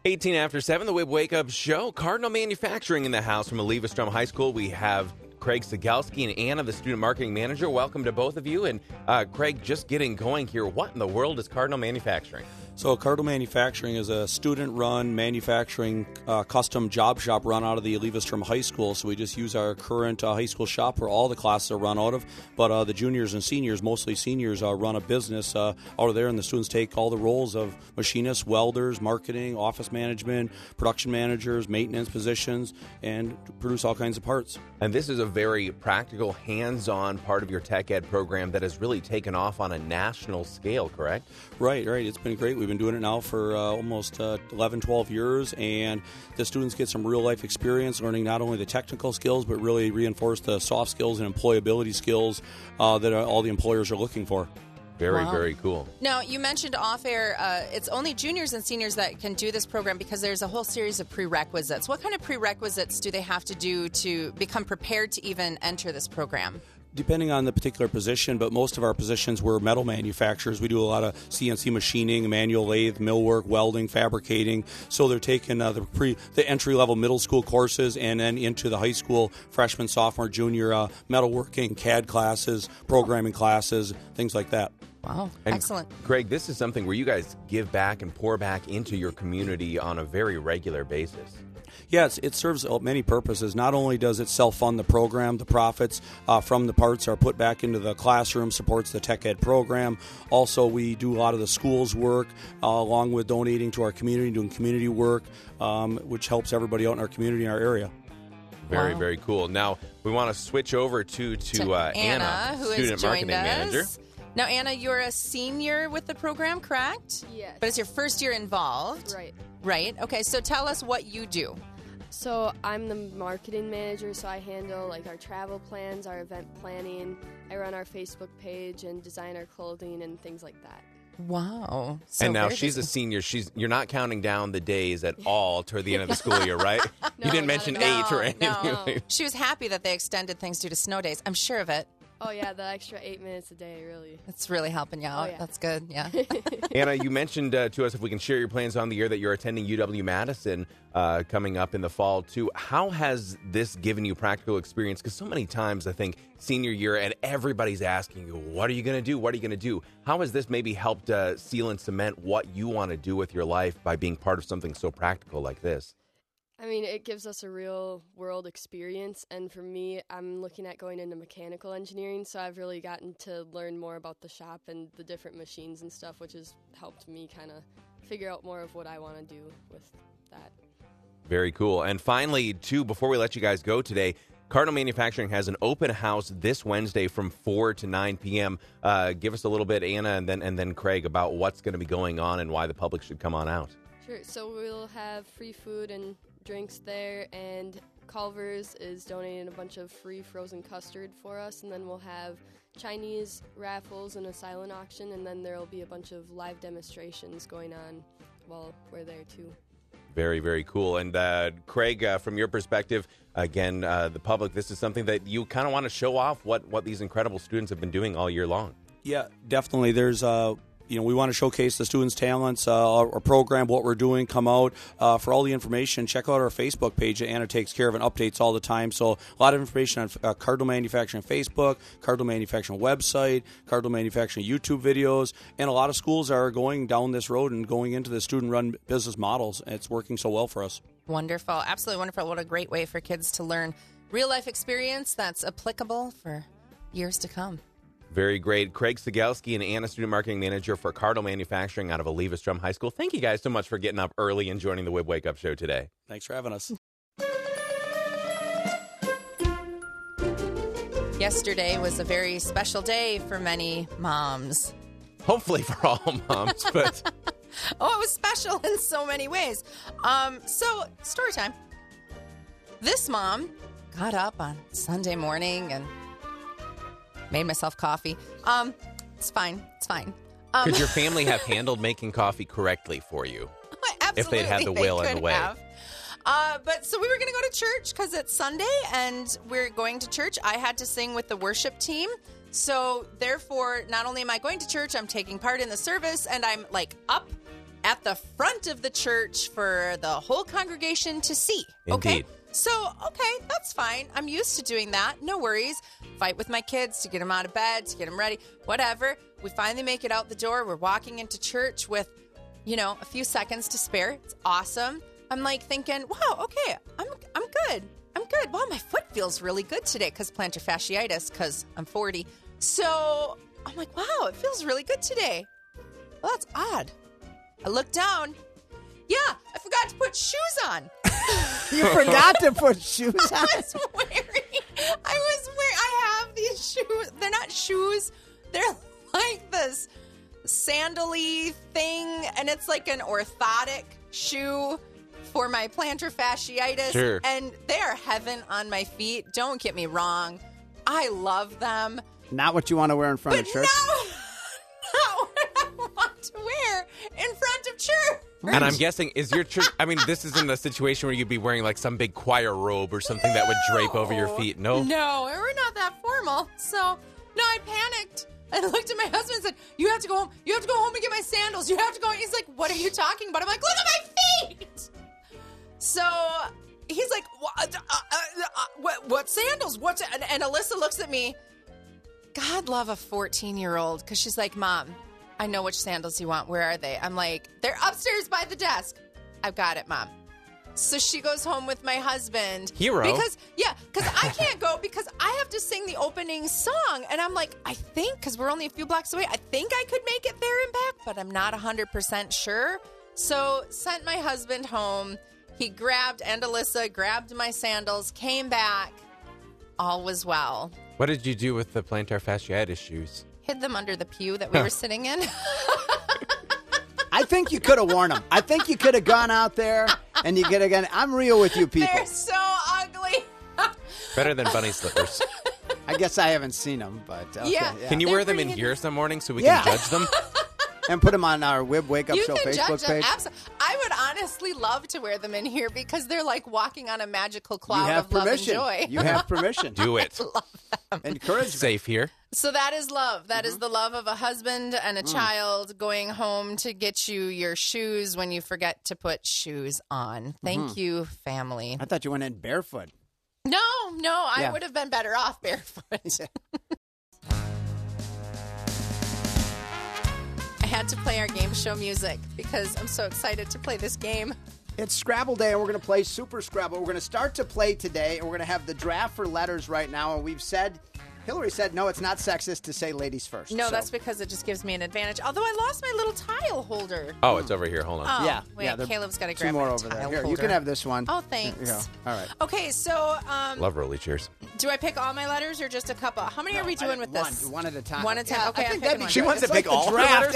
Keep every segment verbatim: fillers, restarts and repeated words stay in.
eighteen after seven, the Wib Wake Up Show. Cardinal Manufacturing in the house from Olivestrom High School. We have Craig Cegelski and Anna, the student marketing manager. Welcome to both of you. And uh, Craig, just getting going here, what in the world is Cardinal Manufacturing? So Cardinal Manufacturing is a student-run manufacturing uh, custom job shop run out of the Olivestrom High School. So we just use our current uh, high school shop where all the classes are run out of. But uh, the juniors and seniors, mostly seniors, uh, run a business uh, out of there, and the students take all the roles of machinists, welders, marketing, office management, production managers, maintenance positions, and produce all kinds of parts. And this is a very practical, hands-on part of your tech ed program that has really taken off on a national scale, correct? Right, right. It's been great. We've been doing it now for uh, almost uh, eleven, twelve years, and the students get some real-life experience learning not only the technical skills, but really reinforce the soft skills and employability skills uh, that uh, all the employers are looking for. Very, wow. very cool. Now, you mentioned off-air, uh, it's only juniors and seniors that can do this program because there's a whole series of prerequisites. What kind of prerequisites do they have to do to become prepared to even enter this program? Depending on the particular position, but most of our positions were metal manufacturers. We do a lot of C N C machining, manual lathe, millwork, welding, fabricating. So they're taking uh, the pre, the entry-level middle school courses and then into the high school freshman, sophomore, junior uh, metalworking, C A D classes, programming classes, things like that. Wow, and excellent. Greg, this is something where you guys give back and pour back into your community on a very regular basis. Yes, it serves many purposes. Not only does it self-fund the program, the profits uh, from the parts are put back into the classroom, supports the tech ed program. Also, we do a lot of the schools work, uh, along with donating to our community, doing community work, um, which helps everybody out in our community, in our area. Very, wow. very cool. Now, we want to switch over to, to, to uh, Anna, Anna, who student has marketing joined us. manager. Now, Anna, you're a senior with the program, correct? Yes. But it's your first year involved. Right. Right. Okay, so tell us what you do. So I'm the marketing manager, so I handle like our travel plans, our event planning. I run our Facebook page and design our clothing and things like that. Wow. So and now very she's a busy. senior. She's You're not counting down the days at all toward the end of the school year, right? No, you didn't not mention at eight No, or anything. no. She was happy that they extended things due to snow days. I'm sure of it. Oh yeah, the extra eight minutes a day, really. It's really helping you out. Oh, yeah. That's good. Yeah. Anna, you mentioned uh, to us, if we can share your plans on the year, that you're attending U W-Madison uh, coming up in the fall, too. How has this given you practical experience? Because so many times, I think, senior year, and everybody's asking you, what are you going to do? What are you going to do? How has this maybe helped uh, seal and cement what you want to do with your life by being part of something so practical like this? I mean, it gives us a real world experience, and for me, I'm looking at going into mechanical engineering, so I've really gotten to learn more about the shop and the different machines and stuff, which has helped me kind of figure out more of what I want to do with that. Very cool. And finally, too, before we let you guys go today, Cardinal Manufacturing has an open house this Wednesday from four to nine p.m. Uh, give us a little bit, Anna, and then and then Craig, about what's going to be going on and why the public should come on out. Sure, so we'll have free food and drinks there, and Culver's is donating a bunch of free frozen custard for us, and then we'll have Chinese raffles and a silent auction, and then there will be a bunch of live demonstrations going on while we're there too. Very, very cool. And uh, Craig, uh, from your perspective, again, uh, the public, this is something that you kind of want to show off what, what these incredible students have been doing all year long. Yeah, definitely. There's uh You know, we want to showcase the students' talents, uh, our, our program, what we're doing, come out. Uh, for all the information, check out our Facebook page that Anna takes care of and updates all the time. So a lot of information on uh, Cardinal Manufacturing Facebook, Cardinal Manufacturing website, Cardinal Manufacturing YouTube videos, and a lot of schools are going down this road and going into the student-run business models. And it's working so well for us. Wonderful. Absolutely wonderful. What a great way for kids to learn real-life experience that's applicable for years to come. Very great. Craig Cegelski and Anna, student marketing manager for Cardinal Manufacturing out of Olivestrom High School. Thank you guys so much for getting up early and joining the Wib Wake Up Show today. Thanks for having us. Yesterday was a very special day for many moms. Hopefully for all moms, but... Oh, it was special in so many ways. Um, so, story time. This mom got up on Sunday morning and made myself coffee. Um, it's fine. It's fine. Um, Could your family have handled making coffee correctly for you? Absolutely, if they'd had the will they and the way. Have. Uh, but so we were going to go to church because it's Sunday and we're going to church. I had to sing with the worship team. So therefore, not only am I going to church, I'm taking part in the service and I'm like up at the front of the church for the whole congregation to see. Okay? Indeed. So, okay, that's fine. I'm used to doing that. No worries. Fight with my kids to get them out of bed, to get them ready, whatever. We finally make it out the door. We're walking into church with, you know, a few seconds to spare. It's awesome. I'm like thinking, wow, okay, I'm I'm good. I'm good. Wow, my foot feels really good today because plantar fasciitis, because I'm forty. So I'm like, wow, it feels really good today. Well, that's odd. I look down. Yeah, I forgot to put shoes on. You forgot to put shoes on. I was wearing, I was wearing, I have these shoes. They're not shoes. They're like this sandal-y thing, and it's like an orthotic shoe for my plantar fasciitis. Sure. And they are heaven on my feet. Don't get me wrong. I love them. Not what you want to wear in front But of church. no, not what I want to wear in front of church. And I'm guessing, is your church, I mean, this isn't a situation where you'd be wearing like some big choir robe or something that would drape over your feet. No? No, we're not that formal. So, no, I panicked. I looked at my husband and said, you have to go home. You have to go home and get my sandals. You have to go. He's like, what are you talking about? I'm like, look at my feet. So he's like, what, uh, uh, uh, what, what sandals? What's and, and Alyssa looks at me. God love a fourteen-year-old because she's like, Mom, I know which sandals you want. Where are they? I'm like, they're upstairs by the desk. I've got it, Mom. So she goes home with my husband. Hero. Because, yeah, because I can't go because I have to sing the opening song. And I'm like, I think, because we're only a few blocks away, I think I could make it there and back, but I'm not one hundred percent sure. So sent my husband home. He grabbed, and Alyssa grabbed my sandals, came back. All was well. What did you do with the plantar fasciitis shoes? Hid them under the pew that we were sitting in. I think you could have worn them. I think you could have gone out there and you could have gone, I'm real with you people. They're so ugly. Better than bunny slippers. I guess I haven't seen them, but okay, Yeah. yeah. Can you They're wear them in bringing- here some morning so we Yeah. can judge them? And put them on our Wib Wake Up You Show can Facebook judge them. page. Abso- I would honestly love to wear them in here because they're like walking on a magical You cloud have of love and permission. joy. You have permission. Do it. Encourage them. Safe here. So that is love. That Mm-hmm. is the love of a husband and a Mm. child going home to get you your shoes when you forget to put shoes on. Thank Mm-hmm. you, family. I thought you went in barefoot. No, no, I Yeah. would have been better off barefoot. I had to play our game show music because I'm so excited to play this game. It's Scrabble Day, and we're going to play Super Scrabble. We're going to start to play today, and we're going to have the draft for letters right now. And we've said, Hillary said, no, it's not sexist to say ladies first. No, So- that's because it just gives me an advantage. Although I lost my little tile holder. Oh, it's over here. Hold on. Oh, Yeah, wait, yeah, there- Caleb's got to two grab more my over there. tile Here, holder. you can have this one. Oh, There you thanks. go. All right. Okay, so um, Love rolly cheers. do I pick all my letters or just a couple? How many are we doing with one, this? One at a time. One at a time. Yeah, Okay, I I'm think picking that'd be one. She good. wants to It's pick like the all her draft.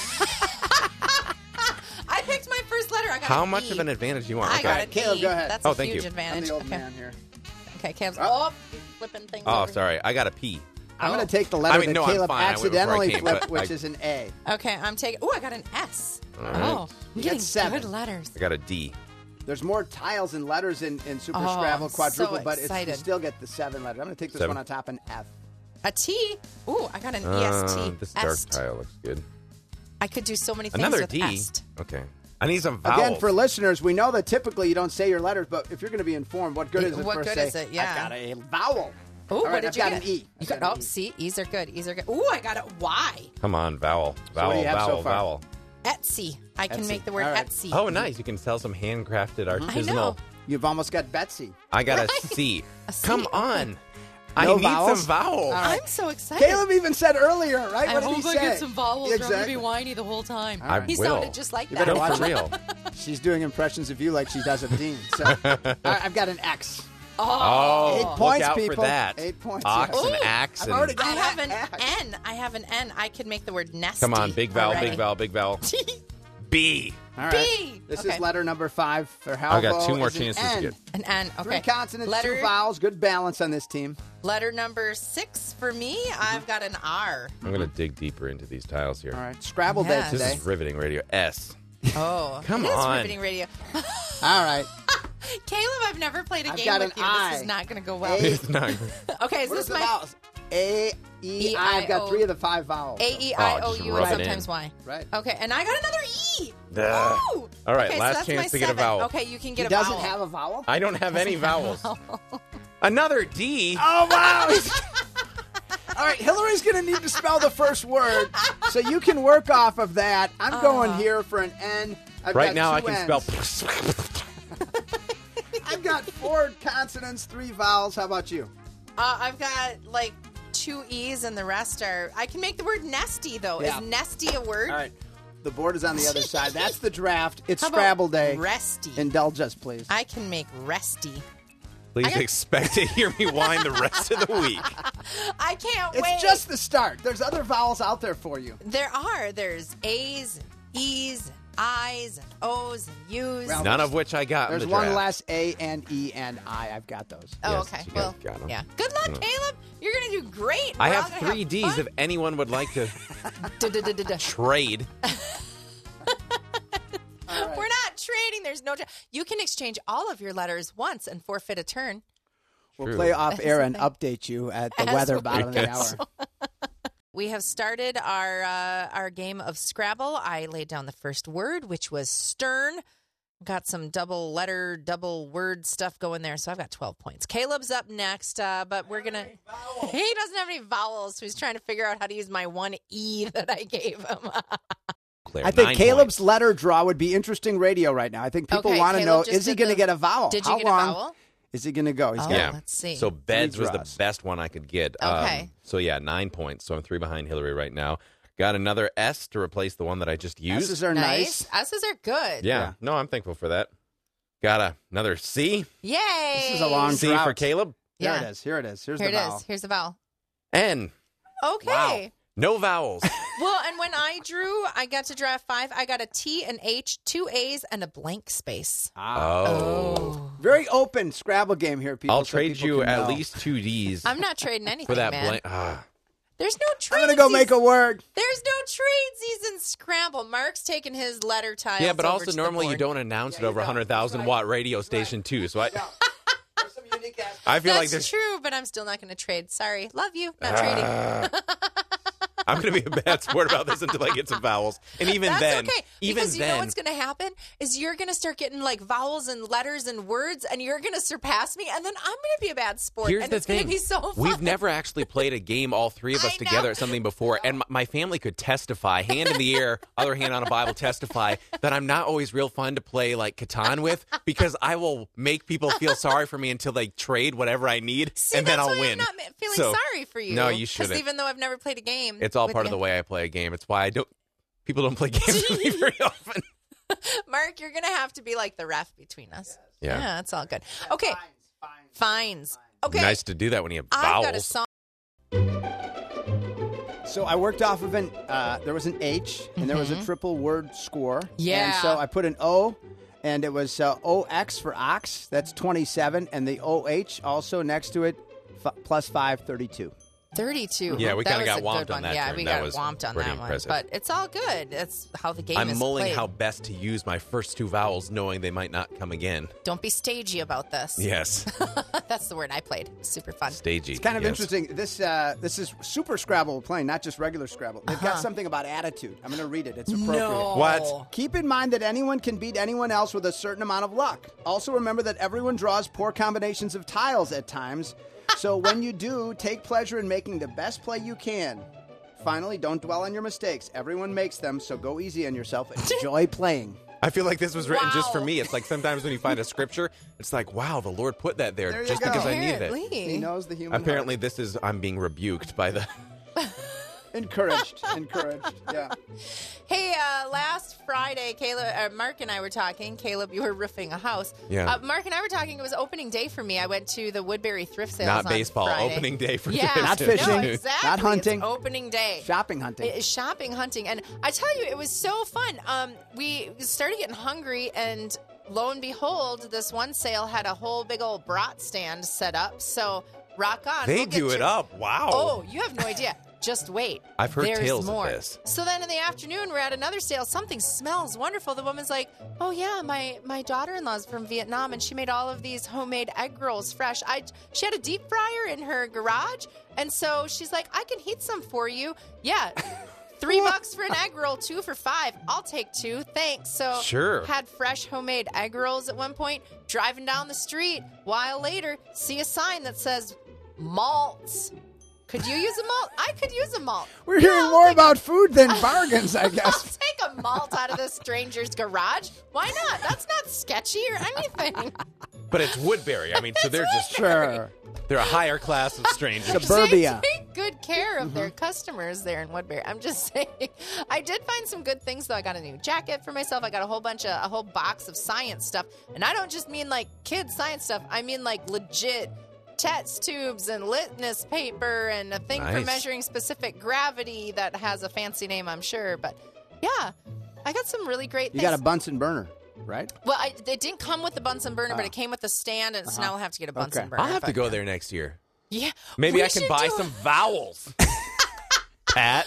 letters? I picked my first letter. I got How an much E. of an advantage do you want? I Okay. got an Caleb, E. go ahead. That's Oh, a thank huge you. I'm advantage. the old okay. man here. Okay, Caleb's Oh. oh, flipping things Oh, over. sorry. I got a P. I'm Oh. going to take the letter I mean, that no, I'm Caleb fine. I went before I accidentally came, flipped, but which I- is an A. Okay, I'm taking. Oh, I got an S. right. Oh, I'm You got getting seven. good letters. I got a D. There's more tiles and letters in, in Super Oh, Scrabble so quadruple, but it's, you excited. still get the seven letters. I'm going to take this Seven. one on top, an F. A T. Ooh, I got an Uh, E S T. this dark Est. tile looks good. I could do so many things Another with D. est. Okay. I need some vowels. Again, for listeners, we know that typically you don't say your letters, but if you're going to be informed, what good is it What for good say, is it? Yeah. I've got a vowel. Oh, All what right, did I've you got get? an E. You I've got, got oh, an E. see, E's are good. E's are good. Ooh, I got a Y. Come on, vowel. what Vowel, do you have so vowel, far? vowel. Etsy. I can Etsy. make the word All right. Etsy. Oh, nice. You can sell some handcrafted artisanal. I know. You've almost got Betsy. I got Right. a C. A C, Come okay. on. No I need vowels? some vowels. I'm so excited. Caleb even said earlier, right? I what did hope he I say? get some vowels or I'm going to Exactly. be whiny the whole time. I He will. sounded just like You that. better No, watch for it. real. She's doing impressions of you like she does of Dean. So, all right, I've got an X. Oh, Eight look points, out people. for that. Eight points, Ox yeah. and Ooh, axe. I've And already I got have an X. N. I have an N. I could make the word nesty. Come on, big vowel, already. big vowel, big vowel. B. All right. B. This Okay. is letter number five for Halvo. I got two more is an chances to N. get. An N. Okay. Three consonants, letter, two vowels. Good balance on this team. Letter number six for me. I've got an R. I'm going to dig deeper into these tiles here. All right. Scrabble Yes. day This today. is riveting radio. S. Oh, Come it is on. riveting radio. All right. Caleb, I've never played a I've game got with an you. I. This is not going to go well. A. It's not. Okay, is What this is the my vowels? A, E, E, I. I've I, got O. three of the five vowels. A E Oh, I O just U rub and it in. sometimes Y? Right. Okay, and I got another E. Duh. Ooh! All right, okay, last so that's chance my to get a seven. vowel. Okay, you can get He a doesn't vowel. have a vowel? I don't have any vowels. Another D. Oh, wow. All right, Hillary's going to need to spell the first word, so you can work off of that. I'm Uh. going here for an N. I've Right got now, I two can N's. spell. I've got four consonants, three vowels. How about you? Uh, I've got like two E's and the rest are. I can make the word nesty though. Yeah. Is nesty a word? All right. The board is on the other side. That's the draft. It's How about Scrabble Day. resty? Indulge us, please. I can make resty. Please I got- expect to hear me whine the rest of the week. I can't It's wait. just the start. There's other vowels out there for you. There are. There's A's and E's and I's and O's and U's. Well, None of which I got in There's the one draft. less A and E and I. I've got those. oh, yes, okay. you Well, got- got 'em. yeah. Good luck, Mm. Caleb. You're gonna do great. I We're all have gonna three D's fun. if anyone would like to Da-da-da-da-da. trade. We're not trading. There's no. Tra- you can exchange all of your letters once and forfeit a turn. We'll True. play off air and That's update you at the As weather well. bottom of the Yes. hour. We have started our uh, our game of Scrabble. I laid down the first word, which was stern. Got some double letter, double word stuff going there, so I've got twelve points. Caleb's up next, uh, but we're gonna. He doesn't have any vowels, so he's trying to figure out how to use my one E that I gave him. Claire, I think nine Caleb's points. letter draw would be interesting radio right now. I think people Okay, want to Caleb know, just is he did going to the- get a vowel? Did you How get long a vowel? is he going to go? He's Oh, got Yeah. let's see. So beds was the draws. best one I could get. Okay. Um, so yeah, nine points. So I'm three behind Hillary right now. Got another S to replace the one that I just used. S's are nice. S's are good. yeah. Yeah. No, I'm thankful for that. Got a, another C. Yay! This is a long C drought. for Caleb. Here Yeah. it is. Here it is. Here's Here the it vowel. is. Here's the vowel. N. Okay. No vowels. Well, and when I drew, I got to draft five. I got a T, an H, two A's, and a blank space. Ah. Oh. Very open Scrabble game here, people. I'll so trade people you can at know. least two D's I'm not trading anything, for that man. blank. Ah. There's no I'm trade. going to go make a word. There's no tradesies in Scrabble. Mark's taking his letter tiles. Yeah, but over also to the normally you board. don't announce it you over a don't. hundred thousand That's watt radio station too. So I, There's some unique aspects. I feel That's like there's. true, but I'm still not going to trade. Sorry, love you, not Ah. trading. I'm going to be a bad sport about this until I get some vowels, and even That's then, okay. even Because you then, know what's going to happen is you're going to start getting like vowels and letters and words, and you're going to surpass me, and then I'm going to be a bad sport, here's and the it's thing: going to be so fun. we've never actually played a game, all three of us I together know. at something before, and my, my family could testify, hand in the air, other hand on a Bible, testify that I'm not always real fun to play like Catan with because I will make people feel sorry for me until they trade whatever I need, See, and then that's I'll why win. I'm not ma- feeling So- sorry for you. No, you 'Cause shouldn't. even though I've never played a game, It's all with part of you. the way I play a game. It's why I don't. People don't play games with me very often. Mark, you're going to have to be like the ref between us. Yeah. Yeah, it's all good. Okay, fines. Okay, Nice to do that when you have I've got a vowels. song. So I worked off of an, uh, there was an H, and there was a triple word score. Mm-hmm. Yeah. And so I put an O, and it was uh, O X for ox. That's twenty-seven. And the O H also next to it, f- plus five, thirty-two. thirty-two. Yeah, we That kinda was got a whomped good on one. that Yeah, turn. we That got was whomped on pretty that impressive. one. But it's all good. That's how the game I'm is mulling played. how best to use my first two vowels, knowing they might not come again. Don't be stagey about this. Yes, That's the word I played. Super fun. stagey. It's kind of yes. interesting. This uh, this is Super Scrabble we're playing, not just regular Scrabble. They've got Uh-huh. something about attitude. I'm going to read it. It's appropriate. No. What? Keep in mind that anyone can beat anyone else with a certain amount of luck. Also remember that everyone draws poor combinations of tiles at times. So when you do, take pleasure in making the best play you can. Finally, don't dwell on your mistakes. Everyone makes them, so go easy on yourself and enjoy playing. I feel like this was written just for Wow. me. It's like sometimes when you find a scripture, it's like, wow, the Lord put that there, There you just go. because I needed it. Apparently. He knows the human Apparently, this is I'm being rebuked by the. heart. Encouraged. Encouraged. Yeah. Hey, uh, last Friday, Caleb, uh, Mark and I were talking. Caleb, you were roofing a house. Yeah. Uh, Mark and I were talking. It was opening day for me. I went to the Woodbury thrift sales. Not on baseball. Friday. Opening day for Yeah, this. Not No, fishing, exactly. not hunting. It's opening day. Shopping hunting. It is shopping, hunting, and I tell you, it was so fun. Um, we started getting hungry, and lo and behold, this one sale had a whole big old brat stand set up. So rock on. They We'll get do it your- up. Wow. Oh, you have no idea. Just wait. I've heard There's tales of more. this. So then in the afternoon, we're at another sale. Something smells wonderful. The woman's like, "Oh yeah, my my daughter-in-law's from Vietnam, and she made all of these homemade egg rolls fresh. I she had a deep fryer in her garage, and so she's like, I can heat some for you. Yeah." Three bucks for an egg roll, two for five. I'll take two, thanks. So Sure. had fresh homemade egg rolls at one point. Driving down the street, while later, see a sign that says malts. Could you use a malt? I could use a malt. We're Yeah, hearing I'll more take about food than bargains, I I'll guess. take a malt out of this stranger's garage. Why not? That's not sketchy or anything. But it's Woodbury. I mean, so they're just Sure. they're a higher class of strangers. Suburbia. They take good care of their customers there in Woodbury. I'm just saying. I did find some good things, though. I got a new jacket for myself. I got a whole bunch of, a whole box of science stuff. And I don't just mean like kids' science stuff. I mean like legit test tubes and litmus paper and a thing for Nice. measuring specific gravity that has a fancy name, I'm sure. But yeah, I got some really great You things. got a Bunsen burner, right? Well, I, it didn't come with the Bunsen burner, but it came with the stand, and so now we'll have to get a Bunsen Okay. burner. I'll have to but- go there next year. Yeah, Maybe we I can should buy do- some vowels. Pat.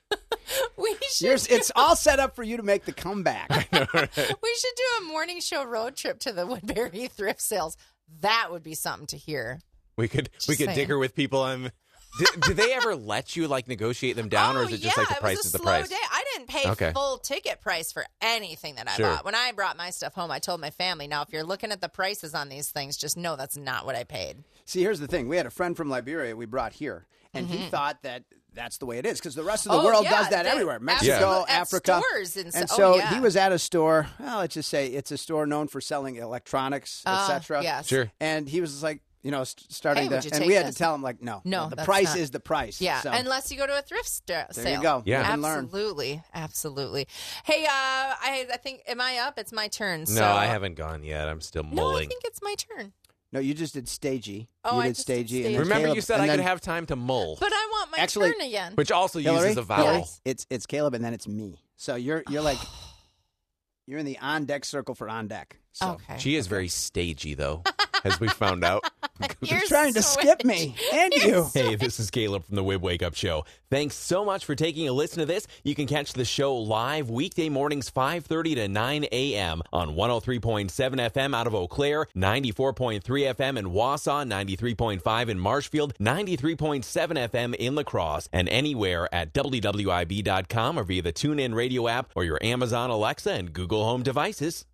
We should. Yours, it's all set up for you to make the comeback. We should do a morning show road trip to the Woodbury thrift sales. That would be something to hear. We could we could saying. dicker with people on. Do, do they ever let you like negotiate them down, oh, or is it just yeah, like the it price was a is the slow price? day. I didn't pay Okay. full ticket price for anything that I Sure. bought. When I brought my stuff home, I told my family, now, if you're looking at the prices on these things, just know that's not what I paid. See, here's the thing. We had a friend from Liberia we brought here, and he thought that that's the way it is because the rest of the Mm-hmm. Oh, world yeah, does that they- everywhere. Mexico, absolutely. At Africa. stores and so- and oh, so yeah. he was at a store, well, let's just say it's a store known for selling electronics, Uh, et cetera. yes. Sure. And he was like, you know, st- starting Hey, would you to, and take we had this? to tell him, like, no, No, the that's price not- is the price. Yeah, So, unless you go to a thrift st- sale. there you go. Yeah. Live and learn. Absolutely, absolutely. Hey, uh, I, I think, am I up? It's my turn. No, so. I haven't gone yet. I'm still No, I mulling. think it's my turn. No, you just did stagey. Oh, you I did just did stagey. stagey. And then Remember, Caleb, you said and I could then have time to mull, But I want my Actually- turn again. which also Hillary? uses a vowel. Yes. It's it's Caleb, and then it's me. So you're you're like you're in the on deck circle for on deck. So. Okay. She is very stagey, though, as we found out. You're trying to switch. skip me and you. Hey, this is Caleb from the Wib Wake Up Show. Thanks so much for taking a listen to this. You can catch the show live weekday mornings five thirty to nine a.m. on one oh three point seven F M out of Eau Claire, ninety-four point three F M in Wausau, ninety-three point five in Marshfield, ninety-three point seven F M in La Crosse, and anywhere at W W I B dot com or via the TuneIn radio app or your Amazon Alexa and Google Home devices.